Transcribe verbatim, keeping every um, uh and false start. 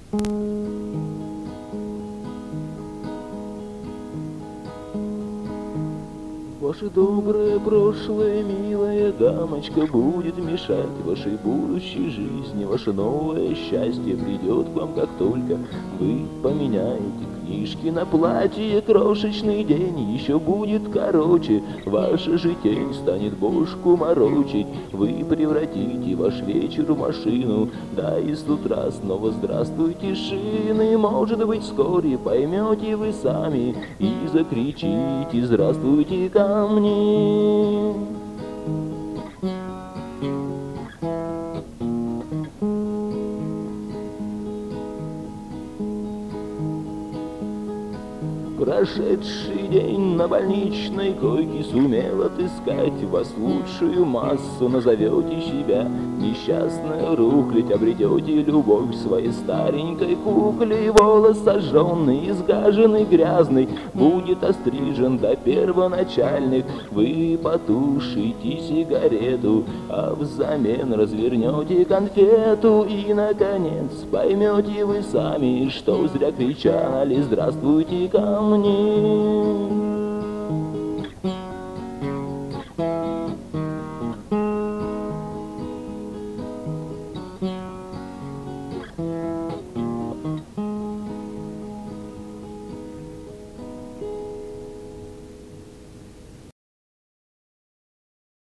Ваше доброе прошлое, милая дамочка, будет мешать вашей будущей жизни. Ваше новое счастье придет к вам, как только вы поменяете книжки на платье. Крошечный день еще будет короче, ваша же тень станет бошку морочить. Вы превратите ваш вечер в машину, да и с утра снова здравствуйте шины. Может быть, вскоре поймете вы сами и закричите здравствуйте ко мне. Прошедший день на больничной койке сумел отыскать вас лучшую массу. Назовете себя несчастная рухлядь, обретете любовь своей старенькой кукле. Волос сожженный, изгаженный, грязный будет острижен до первоначальных. Вы потушите сигарету, а взамен развернете конфету. И, наконец, поймете вы сами, что зря кричали «Здравствуйте ко мне».